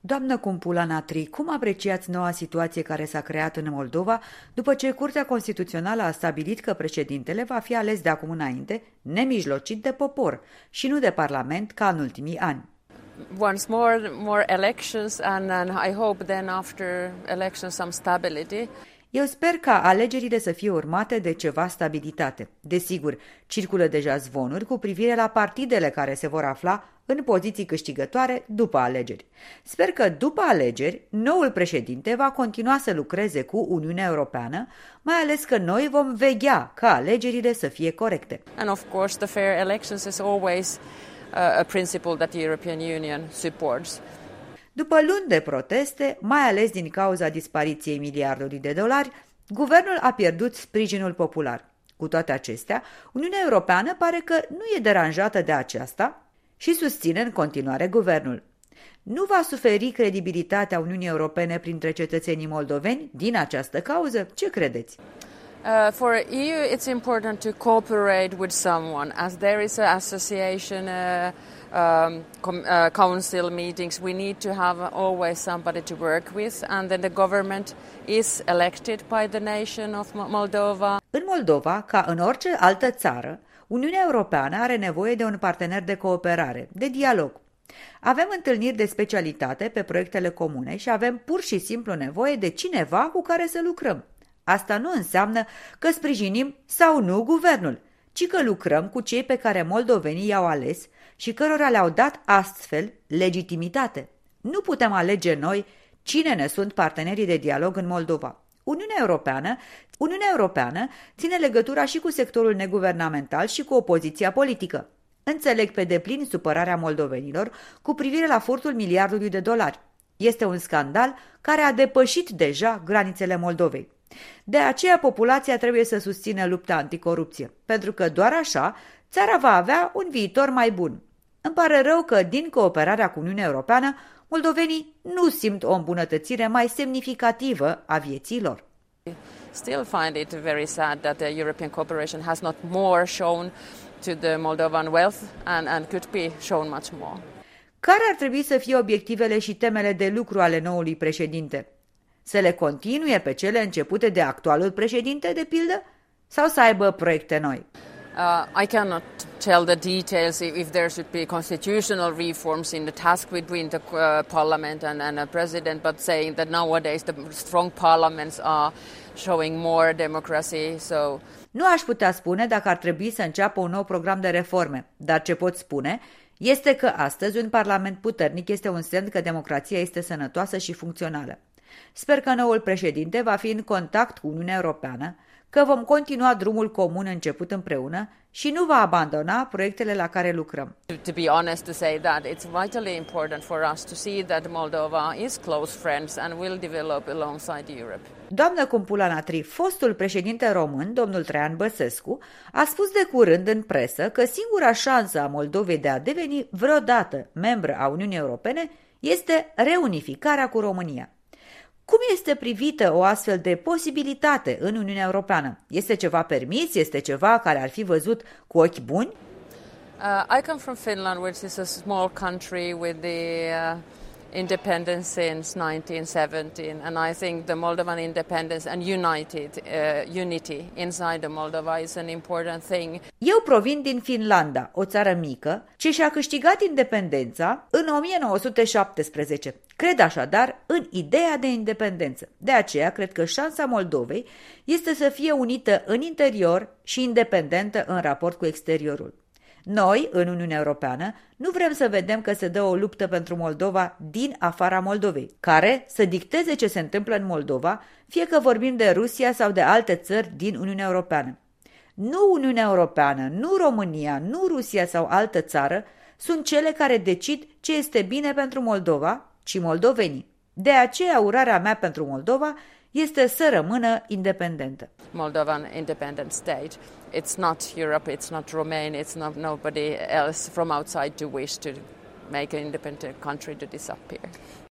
Doamnă Kumpula-Natri, cum apreciați noua situație care s-a creat în Moldova după ce Curtea Constituțională a stabilit că președintele va fi ales de acum înainte, nemijlocit de popor și nu de parlament ca în ultimii ani? Once more elections and I hope then after elections some stability. Eu sper ca alegerile să fie urmate de ceva stabilitate. Desigur, circulă deja zvonuri cu privire la partidele care se vor afla în poziții câștigătoare după alegeri. Sper că după alegeri, noul președinte va continua să lucreze cu Uniunea Europeană, mai ales că noi vom veghea ca alegerile să fie corecte. And of course the fair elections is always a principle that the European Union supports. După luni de proteste, mai ales din cauza dispariției miliardului de dolari, guvernul a pierdut sprijinul popular. Cu toate acestea, Uniunea Europeană pare că nu e deranjată de aceasta și susține în continuare guvernul. Nu va suferi credibilitatea Uniunii Europene printre cetățenii moldoveni din această cauză? Ce credeți? For EU, it's important to cooperate with someone, as there is an association, council meetings. We need to have always somebody to work with, and then the government is elected by the nation of Moldova. În Moldova, ca în orice altă țară, Uniunea Europeană are nevoie de un partener de cooperare, de dialog. Avem întâlniri de specialitate pe proiectele comune și avem pur și simplu nevoie de cineva cu care să lucrăm. Asta nu înseamnă că sprijinim sau nu guvernul, ci că lucrăm cu cei pe care moldovenii i-au ales și cărora le-au dat astfel legitimitate. Nu putem alege noi cine ne sunt partenerii de dialog în Moldova. Uniunea Europeană ține legătura și cu sectorul neguvernamental și cu opoziția politică. Înțeleg pe deplin supărarea moldovenilor cu privire la furtul miliardului de dolari. Este un scandal care a depășit deja granițele Moldovei. De aceea populația trebuie să susțină lupta anticorupție, pentru că doar așa țara va avea un viitor mai bun. Îmi pare rău că din cooperarea cu Uniunea Europeană moldovenii nu simt o îmbunătățire mai semnificativă a vieții lor. Still find it very sad that the European cooperation has not more shown to the Moldovan wealth and could be shown much more. Care ar trebui să fie obiectivele și temele de lucru ale noului președinte? Să le continue pe cele începute de actualul președinte, de pildă? Sau să aibă proiecte noi? I cannot tell the details if there should be constitutional reforms in the task between the parliament and the president, but saying that nowadays the strong parliaments are showing more democracy. So nu aș putea spune dacă ar trebui să înceapă un nou program de reforme, dar ce pot spune este că astăzi un parlament puternic este un semn că democrația este sănătoasă și funcțională. Sper că noul președinte va fi în contact cu Uniunea Europeană, că vom continua drumul comun început împreună și nu va abandona proiectele la care lucrăm. To be honest, to say that it's vitally important for us to see that Moldova is close friends and will develop alongside Europe. Doamnă Kumpula-Natri, fostul președinte român, domnul Traian Băsescu, a spus de curând în presă că singura șansă a Moldovei de a deveni vreodată membră a Uniunii Europene este reunificarea cu România. Cum este privită o astfel de posibilitate în Uniunea Europeană? Este ceva permis? Este ceva care ar fi văzut cu ochi buni? I come from Finland, which is a small country with the independence since 1917, and I think the Moldovan independence and unity inside the Moldova is an important thing. Eu provin din Finlanda, o țară mică, ce și-a câștigat independența în 1917. Cred așadar în ideea de independență. De aceea cred că șansa Moldovei este să fie unită în interior și independentă în raport cu exteriorul. Noi, în Uniunea Europeană, nu vrem să vedem că se dă o luptă pentru Moldova din afara Moldovei, care să dicteze ce se întâmplă în Moldova, fie că vorbim de Rusia sau de alte țări din Uniunea Europeană. Nu Uniunea Europeană, nu România, nu Rusia sau altă țară sunt cele care decid ce este bine pentru Moldova, ci moldovenii. De aceea urarea mea pentru Moldova este să rămână independentă. Moldovan independent state. It's not Europe, it's not Romania, it's not nobody else from outside to wish to make an independent country to disappear.